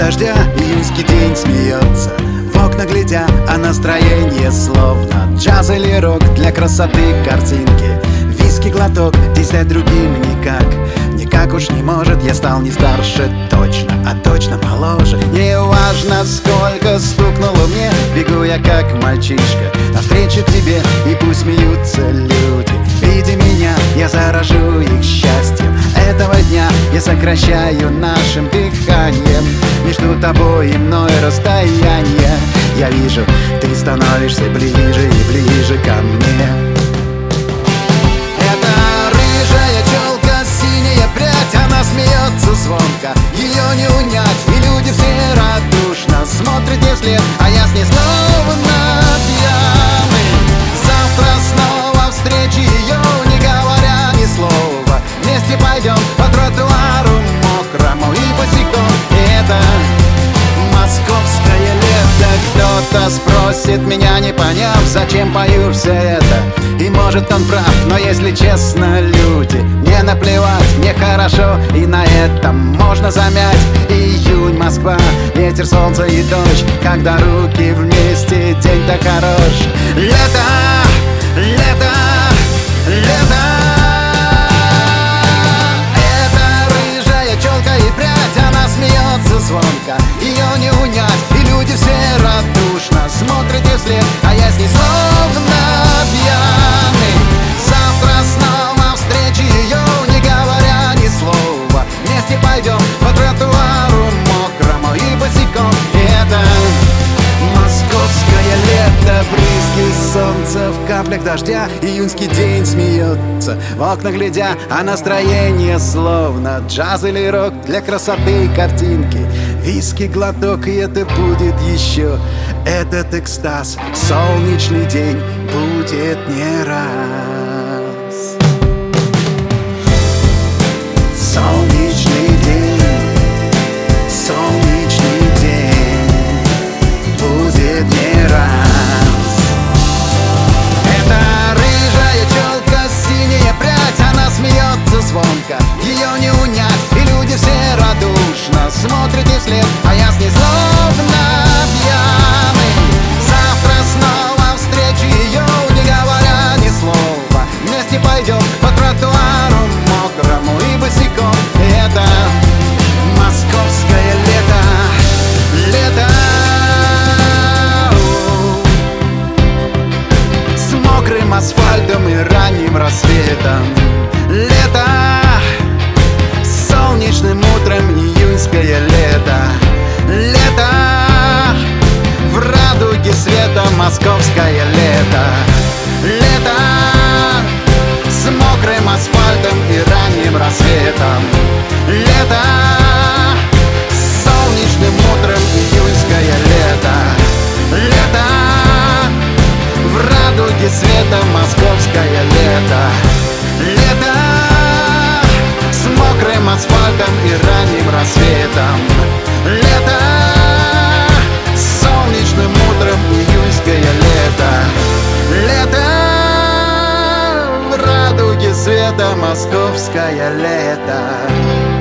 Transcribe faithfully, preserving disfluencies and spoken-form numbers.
дождя июньский день смеется, в окна глядя, а настроение словно джаз или рок. Для красоты картинки виски глоток, здесь стать другим никак, никак уж не может. Я стал не старше точно, а точно моложе. Не важно, сколько стукнуло мне, бегу я как мальчишка навстречу к тебе, и пусть смеются люди. Видя меня, я заражу их счастьем этого дня. Я сокращаю нашим дыханием между тобой и мной расстояние. Я вижу, ты становишься ближе и ближе ко мне. Это рыжая челка, синяя прядь, она смеется звонко, ее не унять. И люди все радушно смотрят ей вслед, а я с ней словно пьяный. Завтра снова встречи ее, не говоря ни слова. Вместе пойдем по тротуару мокрому и босиком. И это московское лето. Кто-то спросит меня, не поняв, зачем пою все это. И может он прав, но если честно, люди, мне наплевать, мне хорошо, и на этом можно замять. Июнь, Москва, ветер, солнце и дождь, когда руки вместе, день так хорош. Лето, лето, лето. Это рыжая челка и прядь, она смеется звонко, ее не унять. И люди все радушно смотрят ей вслед, а я с ней словно пьяный. Завтра снова встречи ее, не говоря ни слова. Вместе пойдем по тротуару мокрому и босиком. И это московское лето, брызги солнца в каплях дождя, июньский день смеется, в окна глядя, а настроение словно джаз или рок. Для красоты картинки виски глоток, и это будет еще этот экстаз. Солнечный день будет не раз. Солнечный день, солнечный день будет не раз. Это рыжая челка, синяя прядь, она смеется звонко, ее не унять. И люди все радушно смотрят ей вслед, а я с ней словно пьяный. Завтра снова встречи ее, не говоря ни слова. Вместе пойдем по тротуару мокрому и босиком. И это московское лето, лето. С мокрым асфальтом и ранним рассветом. Лето, с солнечным утром, июньское лето. Лето, в радуге света, московское лето. Лето, с мокрым асфальтом и ранним рассветом. Лето, с солнечным утром, июньское лето. Лето, в радуге света, московское лето. Лето, с мокрым асфальтом и ранним рассветом. Лето, с солнечным утром, июньское лето. Лето, в радуге света, московское лето.